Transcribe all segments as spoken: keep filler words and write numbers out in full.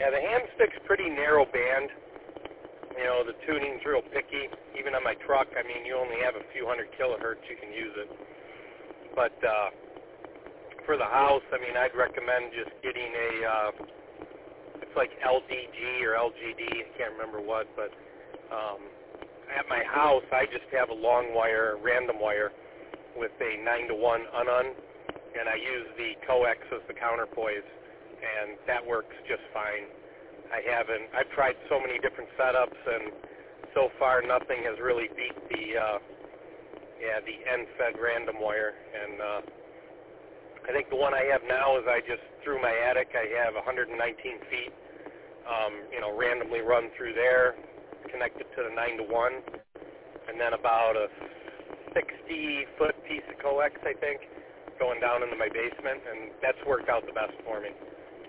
Yeah, the ham stick's pretty narrow band. You know, the tuning's real picky. Even on my truck, I mean, you only have a few hundred kilohertz you can use it. But uh, for the house, I mean, I'd recommend just getting a, uh, it's like L D G or L G D, I can't remember what, but um, at my house, I just have a long wire, random wire, with a nine to one un-un, and I use the coax as the counterpoise, and that works just fine. I haven't, I've tried so many different setups, and so far nothing has really beat the, uh, yeah, the end-fed random wire, and uh, I think the one I have now is I just, through my attic, I have one hundred nineteen feet, um, you know, randomly run through there, connected to the nine to one, and then about a sixty foot piece of coax, I think, going down into my basement, and that's worked out the best for me.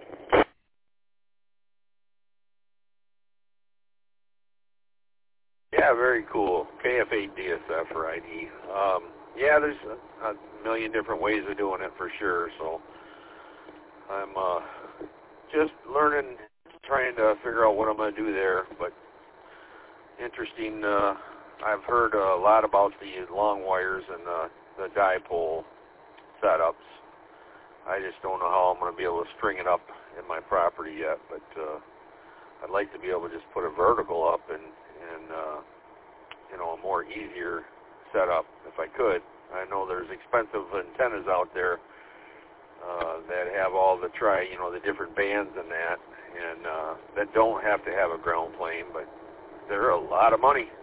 Yeah, very cool. K F eight D S F or I D. Um, yeah, there's a, a million different ways of doing it for sure, so I'm uh, just learning, trying to figure out what I'm going to do there, but interesting. Uh, I've heard a lot about the long wires and the, the dipole setups. I just don't know how I'm going to be able to string it up in my property yet, but uh, I'd like to be able to just put a vertical up and, and uh, you know, a more easier setup if I could. I know there's expensive antennas out there uh, that have all the tri, you know, the different bands and that, and uh, that don't have to have a ground plane, but they're a lot of money.